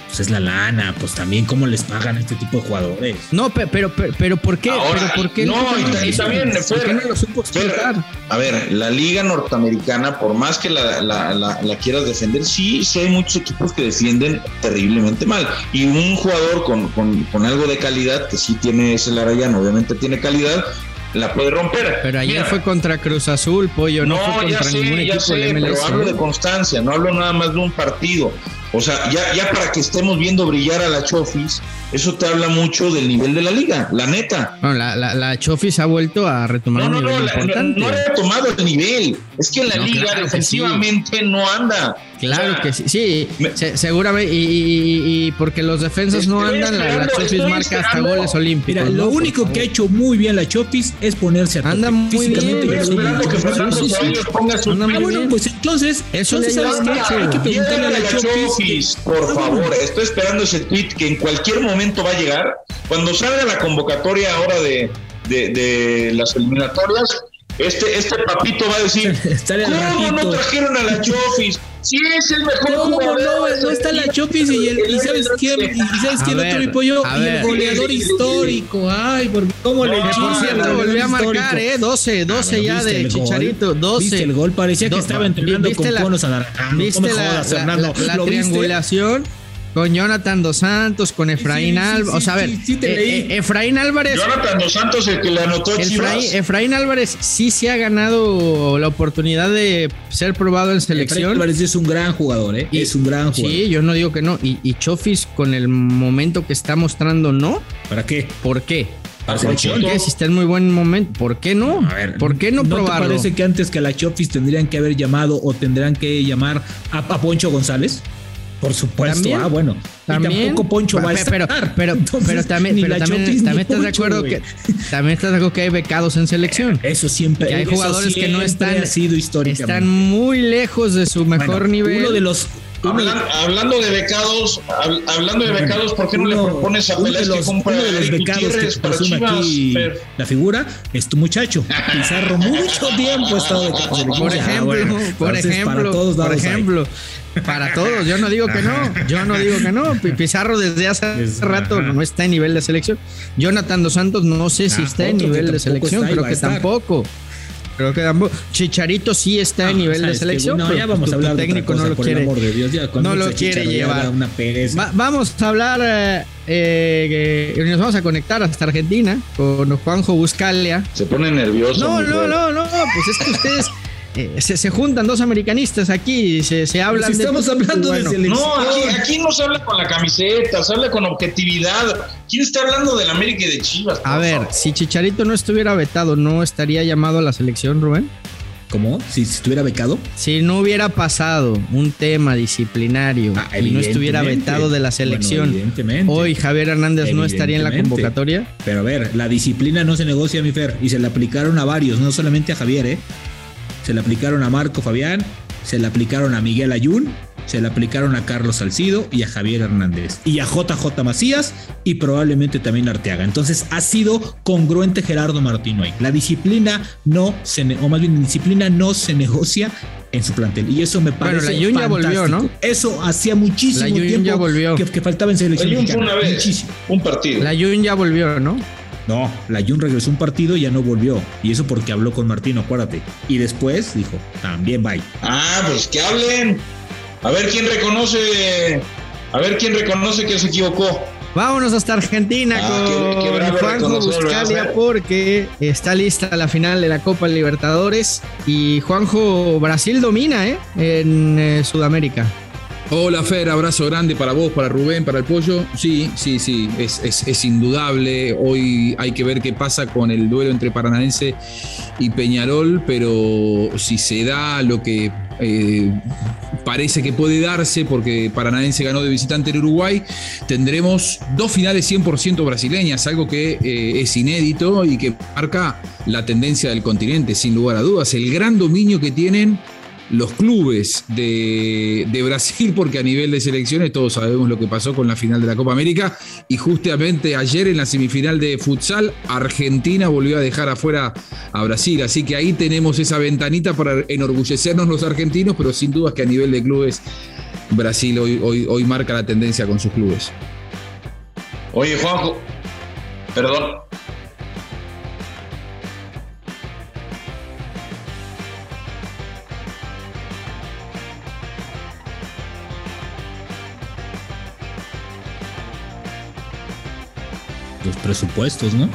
Pues es la lana, pues también cómo les pagan a este tipo de jugadores. No, pero, pero, pero, pero ¿por qué? Ahora, ¿Pero por qué no, y, y también, ¿por qué no lo supo explicar? A ver, la liga norteamericana, por más que la, la, la, la quieras defender, sí, sí hay muchos equipos que defienden terriblemente mal. Y un jugador con, con, con algo de calidad, que sí tiene ese Larayán, obviamente tiene calidad, la puede romper. Pero ayer Mira, fue contra Cruz Azul, Pollo, no, no fue contra ya sé, ningún ya equipo sé, del M L S. Pero hablo de constancia, no hablo nada más de un partido. O sea, ya, ya para que estemos viendo brillar a la Chofis, eso te habla mucho del nivel de la liga, la neta. Bueno, la, la, la Chofis ha vuelto a retomar no, un no, nivel no, importante. No, no ha retomado el nivel. Es que en la no, liga claro defensivamente sí. no anda. Claro o sea, que sí, sí, me, se, seguramente, y, y, y porque los defensas no andan, la, la Chofis marca hasta goles olímpicos. Mira, ¿no? lo único que ha hecho muy bien la Chofis es ponerse a tope. Anda muy físicamente bien, y esperando que Fernando sí, sí, Ceballos ponga su anda muy Ah, bueno, bien. pues entonces, Eso entonces le ¿sabes ayuda qué? mucho. Hay que preguntarle a la, la Chofis. Chofis, por favor, estoy esperando ese tweet que en cualquier momento va a llegar. Cuando salga la convocatoria ahora de, de, de las eliminatorias, este, este papito va a decir, ¿cómo no trajeron a la Chofis? Sí, es el mejor ¿Cómo jugador. no? No está la Chofis y, el, y ¿sabes quién? Y ¿sabes quién otro mi pollo? Y el goleador histórico. Ay, porque cómo le Que por cierto volvió a marcar, eh, doce, doce ah, bueno, ya de Chicharito, doce. ¿Viste el gol? Parecía que Do, estaba entrenando con la, conos anaranjados. ¿Viste no me jodas, la, la, la, la triangulación? Con Jonathan Dos Santos, con Efraín sí, Álvarez. Sí, o sea, a ver, sí, sí eh, Efraín Álvarez. Jonathan Dos Santos, el que le anotó a Chivas. Efraín Álvarez sí se ha ganado la oportunidad de ser probado en selección. Efraín Álvarez es un gran jugador, ¿eh? Y, es un gran jugador. Sí, yo no digo que no. Y, y Chofis, con el momento que está mostrando, ¿no? ¿Para qué? ¿Por qué? Para ¿Por qué? Si está en muy buen momento, ¿por qué no? A ver, ¿por qué no, ¿no probarlo? ¿No te parece que antes que a la Chofis tendrían que haber llamado o tendrán que llamar a, a Poncho González? Por supuesto, ¿también? Ah, bueno. ¿También? Y tampoco Poncho pero, va a estar. Pero, pero, Entonces, pero también, pero también, Chofis, también estás Poncho, de acuerdo wey. que también estás de acuerdo que hay becados en selección. Eso siempre. Que hay eso jugadores que no están, ha sido históricamente. Están muy lejos de su mejor bueno, nivel. Uno de los Hablan, hablando de becados, hab, hablando de becados, ¿por qué no uno, le propones a Peláez que compra uno de los becados que presume aquí pero... la figura es tu muchacho Pizarro? Mucho tiempo ha estado de por ejemplo, bueno, por ejemplo, para todos por ejemplo. Hay. Para todos, yo no digo que no, yo no digo que no. Pizarro desde hace es, rato ajá. no está en nivel de selección. Jonathan Dos Santos no sé si ah, está en nivel de selección, creo que tampoco. Creo que tampoco. Chicharito sí está ah, en nivel de selección, que, no, pero ya vamos tu, a hablar tu técnico de no lo quiere. De Dios, ya, no lo quiere llevar. Una Va, vamos a hablar, eh, eh, nos vamos a conectar hasta Argentina con Juanjo Buscalia. Se pone nervioso. No, no, no, no, pues es que ustedes eh, se, se juntan dos americanistas aquí, se, se hablan. Si estamos de, hablando bueno, de selección. No, aquí, aquí no se habla con la camiseta, se habla con objetividad. ¿Quién está hablando del América y de Chivas? A ver, favor? Si Chicharito no estuviera vetado, ¿no estaría llamado a la selección, Rubén? ¿Cómo? ¿Si, si estuviera becado? Si no hubiera pasado un tema disciplinario ah, y no estuviera vetado de la selección, bueno, hoy Javier Hernández no estaría en la convocatoria. Pero a ver, la disciplina no se negocia, mi Fer, y se le aplicaron a varios, no solamente a Javier, ¿eh? Se le aplicaron a Marco Fabián, se le aplicaron a Miguel Ayun, se le aplicaron a Carlos Salcido y a Javier Hernández y a J J Macías y probablemente también a Arteaga. Entonces ha sido congruente Gerardo Martino ahí. La disciplina no se, o más bien la disciplina no se negocia en su plantel y eso me parece bueno, la Ayun ya volvió, ¿no? Eso hacía muchísimo la tiempo ya volvió. Que, que faltaba en selección. La Ayun fue una vez, muchísimo. Un partido. La Ayun ya volvió, ¿no? No, la Ayun regresó un partido y ya no volvió. Y eso porque habló con Martino, acuérdate. Y después dijo, también bye. Ah, pues que hablen. A ver quién reconoce, a ver quién reconoce que se equivocó. Vámonos hasta Argentina ah, con qué, qué Juanjo Buscalia porque está lista la final de la Copa Libertadores y Juanjo, Brasil domina ¿eh? en eh, Sudamérica. Hola Fer, abrazo grande para vos, para Rubén, para el Pollo. Sí, sí, sí, es, es, es indudable. Hoy hay que ver qué pasa con el duelo entre Paranaense y Peñarol, pero si se da lo que eh, parece que puede darse, porque Paranaense ganó de visitante en Uruguay, tendremos dos finales cien por ciento brasileñas, algo que eh, es inédito y que marca la tendencia del continente, sin lugar a dudas. El gran dominio que tienen los clubes de, de Brasil, porque a nivel de selecciones todos sabemos lo que pasó con la final de la Copa América y justamente ayer en la semifinal de futsal Argentina volvió a dejar afuera a Brasil, así que ahí tenemos esa ventanita para enorgullecernos los argentinos, pero sin dudas que a nivel de clubes Brasil hoy, hoy, hoy marca la tendencia con sus clubes. Oye, Juanjo, perdón. Los presupuestos, ¿no?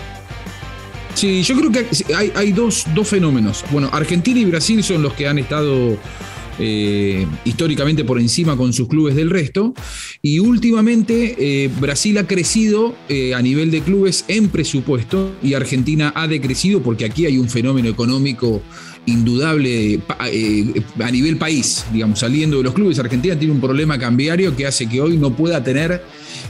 Sí, yo creo que hay, hay dos, dos fenómenos. Bueno, Argentina y Brasil son los que han estado eh, históricamente por encima con sus clubes del resto. Y últimamente eh, Brasil ha crecido eh, a nivel de clubes en presupuesto y Argentina ha decrecido porque aquí hay un fenómeno económico indudable eh, a nivel país, digamos, saliendo de los clubes. Argentina tiene un problema cambiario que hace que hoy no pueda tener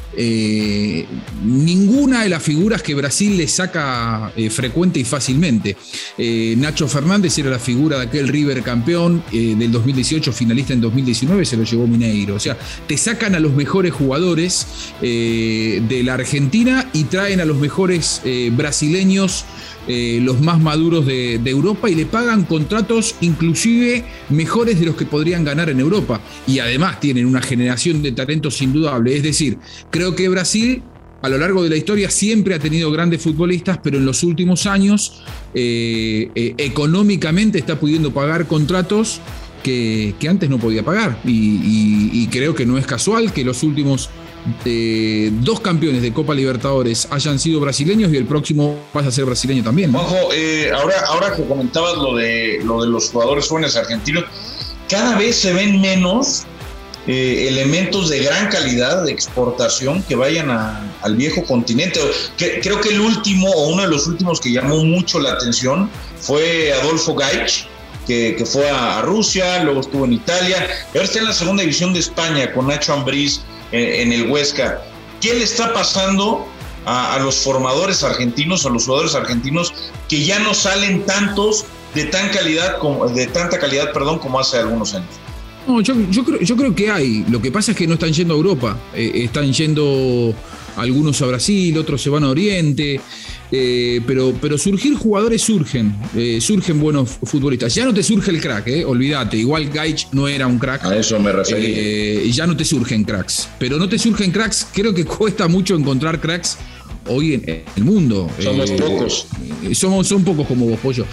Eh, ninguna de las figuras que Brasil le saca eh, frecuente y fácilmente. Eh, Nacho Fernández era la figura de aquel River campeón eh, del dos mil dieciocho, finalista en dos mil diecinueve, se lo llevó Mineiro. O sea, te sacan a los mejores jugadores eh, de la Argentina y traen a los mejores eh, brasileños, Eh, los más maduros de, de Europa, y le pagan contratos inclusive mejores de los que podrían ganar en Europa. Y además tienen una generación de talentos indudable. Es decir, creo que Brasil a lo largo de la historia siempre ha tenido grandes futbolistas, pero en los últimos años eh, eh, económicamente está pudiendo pagar contratos que, que antes no podía pagar. Y, y, y creo que no es casual que los últimos Eh, dos campeones de Copa Libertadores hayan sido brasileños y el próximo pasa a ser brasileño también, ¿no? Juanjo, eh, ahora, ahora que comentabas lo de, lo de los jugadores jóvenes argentinos, cada vez se ven menos eh, elementos de gran calidad de exportación que vayan a, al viejo continente. Que, creo que el último o uno de los últimos que llamó mucho la atención fue Adolfo Gaich, que, que fue a, a Rusia, luego estuvo en Italia, y ahora está en la segunda división de España con Nacho Ambriz en el Huesca. ¿Qué le está pasando a, a los formadores argentinos, a los jugadores argentinos, que ya no salen tantos de tan calidad como, de tanta calidad, perdón, como hace algunos años? No, yo, yo, creo, yo creo que hay. Lo que pasa es que no están yendo a Europa. Eh, están yendo algunos a Brasil, otros se van a Oriente. Eh, pero, pero surgir jugadores surgen, eh, surgen buenos futbolistas. Ya no te surge el crack, eh, olvídate. Igual Gaich no era un crack. A eso me refería. Eh, ya no te surgen cracks. Pero no te surgen cracks, creo que cuesta mucho encontrar cracks hoy en el mundo. Somos eh, pocos. Somos, son pocos como vos, Pollo.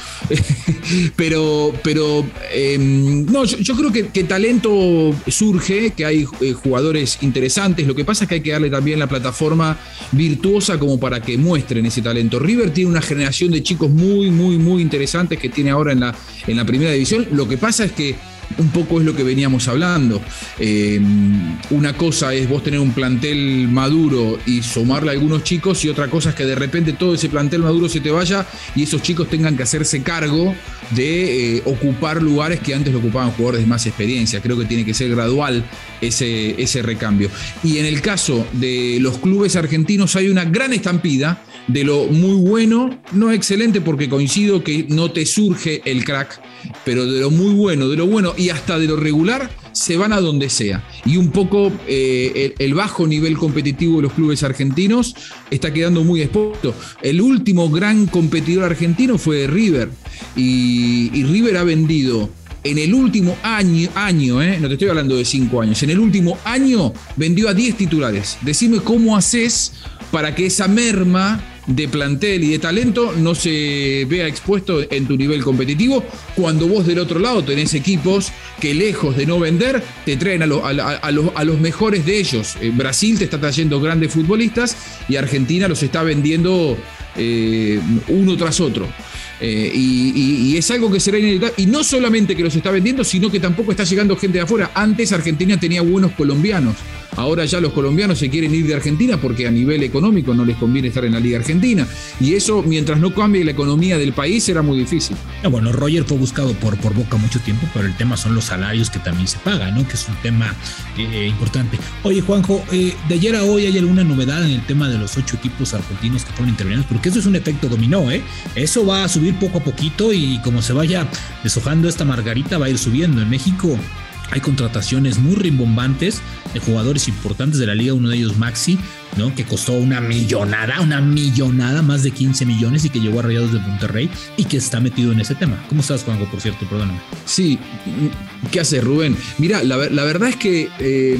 pero, pero eh, no, yo, yo creo que, que talento surge, que hay eh, jugadores interesantes. Lo que pasa es que hay que darle también la plataforma virtuosa como para que muestren ese talento. River tiene una generación de chicos muy, muy, muy interesantes que tiene ahora en la, en la primera división. Lo que pasa es que un poco es lo que veníamos hablando. Eh, una cosa es vos tener un plantel maduro y sumarle a algunos chicos, y otra cosa es que de repente todo ese plantel maduro se te vaya y esos chicos tengan que hacerse cargo de eh, ocupar lugares que antes lo ocupaban jugadores de más experiencia. Creo que tiene que ser gradual ese, ese recambio. Y en el caso de los clubes argentinos hay una gran estampida de lo muy bueno, no excelente porque coincido que no te surge el crack, pero de lo muy bueno, de lo bueno y hasta de lo regular, se van a donde sea. Y un poco eh, el, el bajo nivel competitivo de los clubes argentinos está quedando muy expuesto. El último gran competidor argentino fue River, y, y River ha vendido en el último año, año eh, no te estoy hablando de cinco años, en el último año vendió a diez titulares. Decime cómo haces para que esa merma de plantel y de talento no se vea expuesto en tu nivel competitivo, cuando vos del otro lado tenés equipos que, lejos de no vender, te traen a, lo, a, a, a, los, a los mejores de ellos. Eh, Brasil te está trayendo grandes futbolistas y Argentina los está vendiendo eh, uno tras otro. Eh, y, y, y es algo que será inevitable. Y no solamente que los está vendiendo, sino que tampoco está llegando gente de afuera. Antes Argentina tenía buenos colombianos. Ahora ya los colombianos se quieren ir de Argentina porque a nivel económico no les conviene estar en la Liga Argentina. Y eso, mientras no cambie la economía del país, será muy difícil. No, bueno, Roger fue buscado por, por Boca mucho tiempo, pero el tema son los salarios que también se pagan, ¿no? Que es un tema eh, importante. Oye, Juanjo, eh, de ayer a hoy hay alguna novedad en el tema de los ocho equipos argentinos que fueron intervenidos, porque eso es un efecto dominó, ¿eh? Eso va a subir poco a poquito y como se vaya deshojando esta margarita va a ir subiendo. En México hay contrataciones muy rimbombantes de jugadores importantes de la liga, uno de ellos Maxi, ¿no? Que costó una millonada, una millonada, más de quince millones y que llegó a Rayados de Monterrey y que está metido en ese tema. ¿Cómo estás, Juanjo, por cierto? Perdóname. Sí, ¿qué haces, Rubén? Mira, la, la verdad es que eh,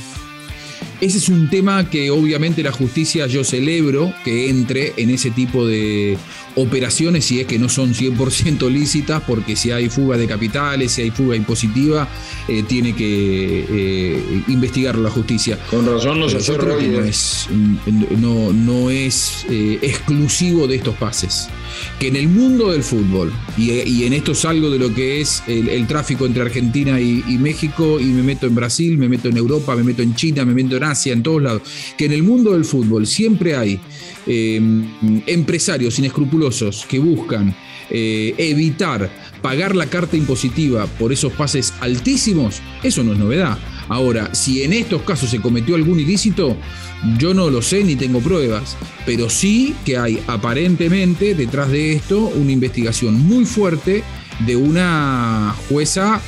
ese es un tema que obviamente la justicia, yo celebro que entre en ese tipo de operaciones si es que no son cien por ciento lícitas, porque si hay fuga de capitales, si hay fuga impositiva, eh, tiene que eh, investigarlo la justicia. Con razón nos Pero yo creo que no es, no, no es eh, exclusivo de estos pases. Que en el mundo del fútbol, y, y en esto salgo de lo que es el, el tráfico entre Argentina y, y México, y me meto en Brasil, me meto en Europa, me meto en China, me meto en Asia, en todos lados, que en el mundo del fútbol siempre hay eh, empresarios inescrupulosos que buscan eh, evitar pagar la carta impositiva por esos pases altísimos. Eso no es novedad. Ahora, si en estos casos se cometió algún ilícito, yo no lo sé ni tengo pruebas, pero sí que hay aparentemente detrás de esto una investigación muy fuerte de una jueza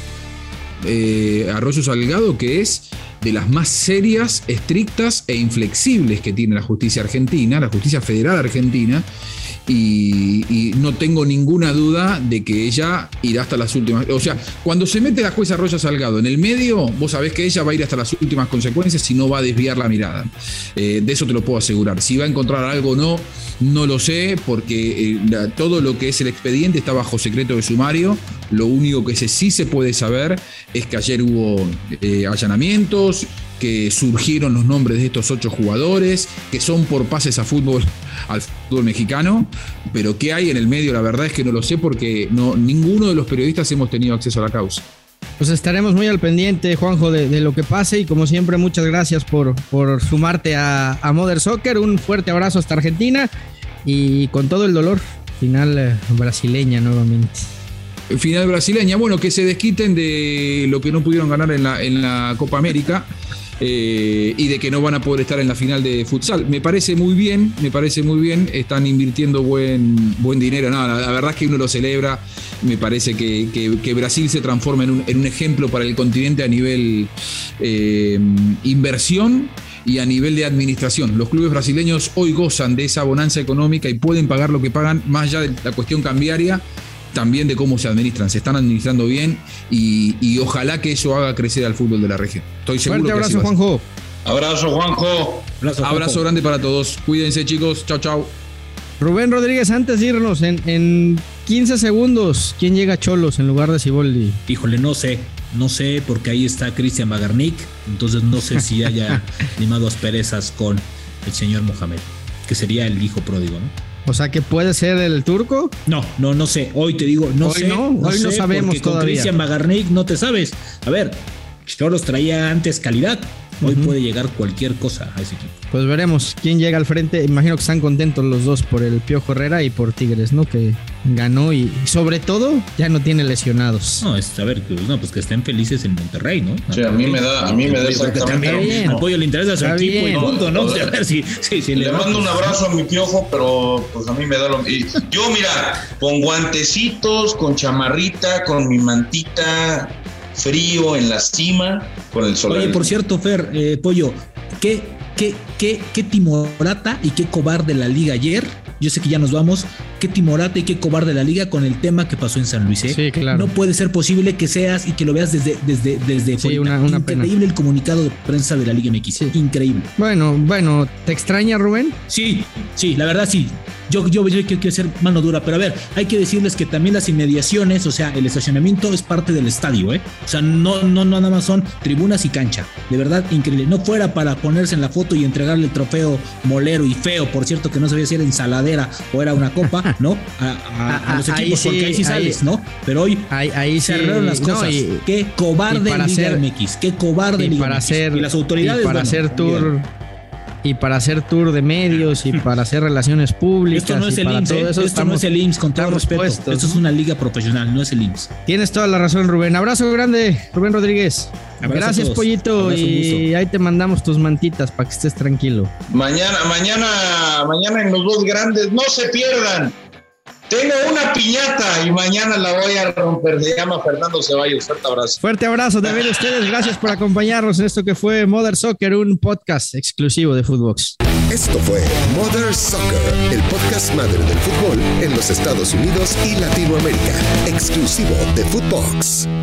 eh, Arroyo Salgado, que es de las más serias, estrictas e inflexibles que tiene la justicia argentina, la justicia federal argentina, y, y no tengo ninguna duda de que ella irá hasta las últimas. O sea, cuando se mete la jueza Arroyo Salgado en el medio, vos sabés que ella va a ir hasta las últimas consecuencias y no va a desviar la mirada. Eh, de eso te lo puedo asegurar. Si va a encontrar algo o no, no lo sé, porque eh, la, todo lo que es el expediente está bajo secreto de sumario. Lo único que se, sí se puede saber es que ayer hubo eh, allanamientos, que surgieron los nombres de estos ocho jugadores, que son por pases a fútbol, al fútbol mexicano, pero qué hay en el medio, la verdad es que no lo sé, porque no, ninguno de los periodistas hemos tenido acceso a la causa. Pues estaremos muy al pendiente, Juanjo, de, de lo que pase, y como siempre, muchas gracias por, por sumarte a, a Mother Soccer. Un fuerte abrazo hasta Argentina y con todo el dolor, final eh, brasileña nuevamente. Final brasileña, bueno, que se desquiten de lo que no pudieron ganar en la, en la Copa América. Eh, y de que no van a poder estar en la final de futsal. Me parece muy bien, me parece muy bien, están invirtiendo buen, buen dinero. No, la, la verdad es que uno lo celebra. Me parece que, que, que Brasil se transforma en un, en un ejemplo para el continente a nivel eh, inversión y a nivel de administración. Los clubes brasileños hoy gozan de esa bonanza económica y pueden pagar lo que pagan, más allá de la cuestión cambiaria, también de cómo se administran, se están administrando bien y, y ojalá que eso haga crecer al fútbol de la región. Estoy seguro. Fuerte que abrazo, Juanjo. Abrazo, Juanjo. Abrazo, Abrazo Juanjo. grande para todos. Cuídense, chicos. Chao, chao. Rubén Rodríguez, antes de irnos, en, en quince segundos, ¿quién llega a Cholos en lugar de Siboldi? Híjole, no sé, no sé, porque ahí está Cristian Bagarnik, entonces no sé si haya limado asperezas con el señor Mohamed, que sería el hijo pródigo, ¿no? O sea, que puede ser el turco. No, no, no sé. Hoy te digo, no Hoy sé. no, hoy no sé, sabemos porque con todavía. Cristian Bagarnik no te sabes. A ver, Cholos traía antes calidad. Hoy uh-huh. puede llegar cualquier cosa a ese equipo. Pues veremos quién llega al frente. Imagino que están contentos los dos por el Piojo Herrera y por Tigres, ¿no? Que ganó y sobre todo ya no tiene lesionados. No, es a ver, no, pues que estén felices en Monterrey, ¿no? Sí, a mí me da, a mí me da exactamente lo mismo. Al Pollo le interesa a su Está equipo bien. y punto, ¿no? A ver si, si, si le, le mando un abrazo a mi Piojo, pero pues a mí me da lo mismo. Yo, mira, con guantecitos, con chamarrita, con mi mantita, frío en la cima, con el sol. Oye, por cierto, Fer, eh, Pollo, ¿qué, qué, qué, qué timorata y qué cobarde la liga ayer? Yo sé que ya nos vamos. Qué timorata y qué cobarde la liga con el tema que pasó en San Luis, ¿eh? Sí, claro. No puede ser posible que seas y que lo veas desde desde desde sí, una, una increíble pena. El comunicado de prensa de la Liga M X, sí. Increíble. Bueno, bueno, ¿te extraña, Rubén? Sí, sí, la verdad sí. Yo, yo, yo quiero ser mano dura, pero a ver, hay que decirles que también las inmediaciones, o sea, el estacionamiento es parte del estadio, ¿eh? O sea, no, no, no nada más son tribunas y cancha. De verdad, increíble. No fuera para ponerse en la foto y entregarle el trofeo molero y feo, por cierto, que no sabía si era ensaladera o era una copa, ¿no? A, a, a los equipos, sí, porque ahí sí sales, ahí, ¿no? Pero hoy ahí, ahí se sí, arreglaron las cosas. No, y, y qué cobarde para Liga hacer, M X, qué cobarde y Liga para M X. Hacer, y las autoridades, y para bueno, hacer tour... bien. Y para hacer tour de medios y para hacer relaciones públicas. Esto no es el I M S S, ¿eh? Esto estamos, no es el I M S S, con todo respeto. Puestos, Esto ¿no? es una liga profesional, no es el I M S S. Tienes toda la razón, Rubén. Abrazo grande, Rubén Rodríguez. Abrazo. Gracias, Pollito. Abrazo, y ahí te mandamos tus mantitas para que estés tranquilo. Mañana, mañana, mañana en los dos grandes, no se pierdan. Tengo una piñata y mañana la voy a romper. Se llama Fernando Ceballos. Fuerte abrazo. Fuerte abrazo también a ustedes. Gracias por acompañarnos en esto que fue Mother Soccer, un podcast exclusivo de Footbox. Esto fue Mother Soccer, el podcast madre del fútbol en los Estados Unidos y Latinoamérica, exclusivo de Footbox.